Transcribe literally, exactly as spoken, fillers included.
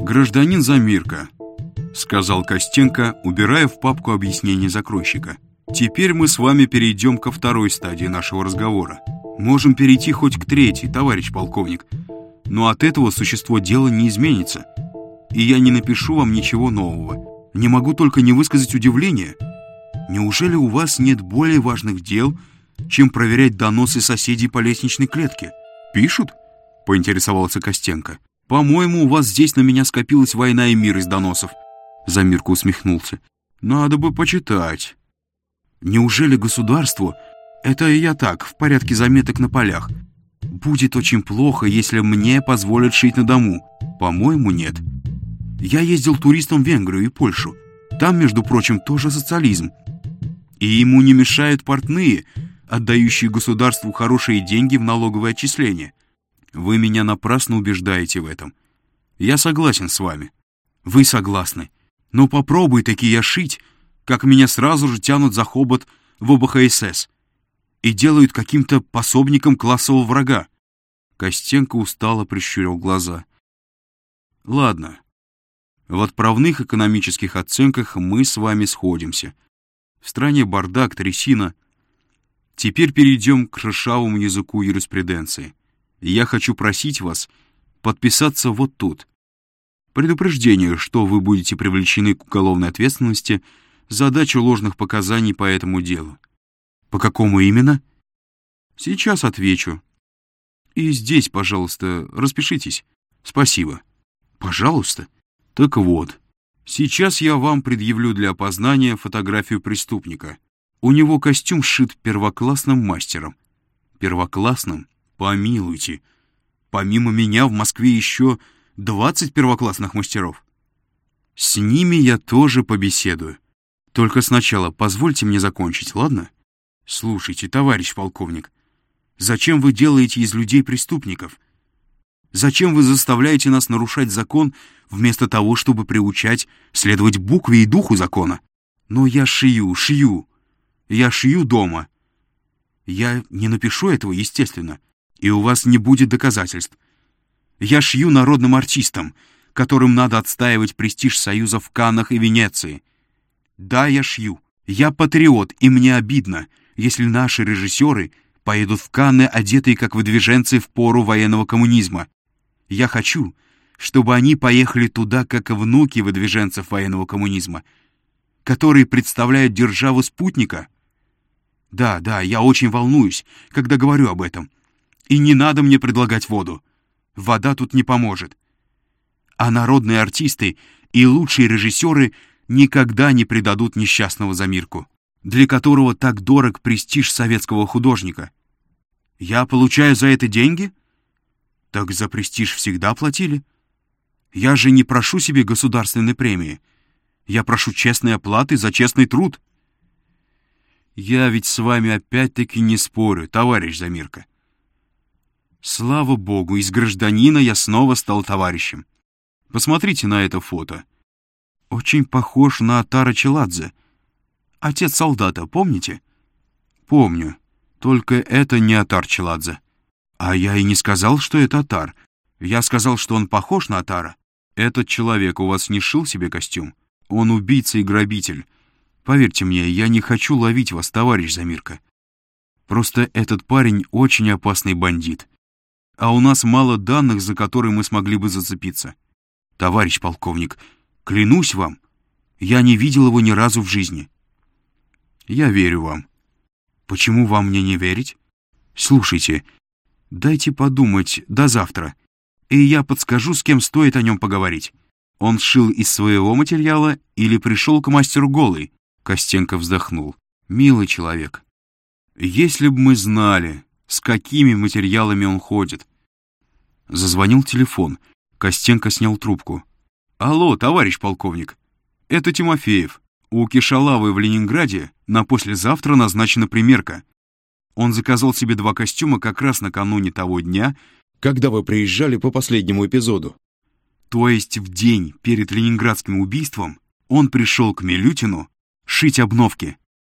«Гражданин Замирка», — сказал Костенко, убирая в папку объяснение закройщика. «Теперь мы с вами перейдем ко второй стадии нашего разговора. Можем перейти хоть к третьей, товарищ полковник, но от этого существо дела не изменится. И я не напишу вам ничего нового. Не могу только не высказать удивление. Неужели у вас нет более важных дел, чем проверять доносы соседей по лестничной клетке?» «Пишут?» — поинтересовался Костенко. «По-моему, у вас здесь на меня скопилась война и мир из доносов». Замирка усмехнулся. «Надо бы почитать». «Неужели государству, это я так, в порядке заметок на полях, будет очень плохо, если мне позволят шить на дому?» «По-моему, нет. Я ездил туристом в Венгрию и Польшу. Там, между прочим, тоже социализм. И ему не мешают портные, отдающие государству хорошие деньги в налоговые отчисления. Вы меня напрасно убеждаете в этом. Я согласен с вами. Вы согласны. Но попробуй таки я шить, как меня сразу же тянут за хобот в о бэ ха эс эс и делают каким-то пособником классового врага». Костенко устало прищурил глаза. «Ладно. В отправных экономических оценках мы с вами сходимся. В стране бардак, трясина. Теперь перейдем к шершавому языку юриспруденции. Я хочу просить вас подписаться вот тут. Предупреждение, что вы будете привлечены к уголовной ответственности за дачу ложных показаний по этому делу». «По какому именно?» «Сейчас отвечу. И здесь, пожалуйста, распишитесь. Спасибо». «Пожалуйста». «Так вот, сейчас я вам предъявлю для опознания фотографию преступника. У него костюм сшит первоклассным мастером». «Первоклассным? Помилуйте. Помимо меня в Москве еще двадцать первоклассных мастеров». «С ними я тоже побеседую. Только сначала позвольте мне закончить, ладно? Слушайте, товарищ полковник, зачем вы делаете из людей преступников? Зачем вы заставляете нас нарушать закон, вместо того, чтобы приучать следовать букве и духу закона? Но я шью, шью. Я шью дома. Я не напишу этого, естественно, и у вас не будет доказательств. Я шью народным артистам, которым надо отстаивать престиж Союза в Каннах и Венеции. Да, я шью. Я патриот, и мне обидно, если наши режиссеры поедут в Канны, одетые как выдвиженцы в пору военного коммунизма. Я хочу, чтобы они поехали туда, как внуки выдвиженцев военного коммунизма, которые представляют державу спутника. Да, да, я очень волнуюсь, когда говорю об этом. И не надо мне предлагать воду. Вода тут не поможет. А народные артисты и лучшие режиссеры никогда не предадут несчастного Замирку, для которого так дорог престиж советского художника. Я получаю за это деньги? Так за престиж всегда платили. Я же не прошу себе государственной премии. Я прошу честной оплаты за честный труд. Я ведь с вами опять-таки не спорю, товарищ Замирка. Слава богу, из гражданина я снова стал товарищем. Посмотрите на это фото. Очень похож на Атара Челадзе. Отец солдата, помните? Помню. Только это не Атар Челадзе. А я и не сказал, что это Атар. Я сказал, что он похож на Атара. Этот человек у вас не шил себе костюм? Он убийца и грабитель. Поверьте мне, я не хочу ловить вас, товарищ Замирка. Просто этот парень очень опасный бандит. А у нас мало данных, за которые мы смогли бы зацепиться. Товарищ полковник, клянусь вам, я не видел его ни разу в жизни. Я верю вам. Почему вам мне не верить? Слушайте, дайте подумать до завтра, и я подскажу, с кем стоит о нем поговорить. Он сшил из своего материала или пришел к мастеру голый? Костенко вздохнул. Милый человек, если бы мы знали, с какими материалами он ходит. Зазвонил телефон. Костенко снял трубку. Алло, товарищ полковник, это Тимофеев. У Кишалавы в Ленинграде на послезавтра назначена примерка. Он заказал себе два костюма как раз накануне того дня, когда вы приезжали по последнему эпизоду. То есть в день перед ленинградским убийством он пришел к Милютину шить обновки.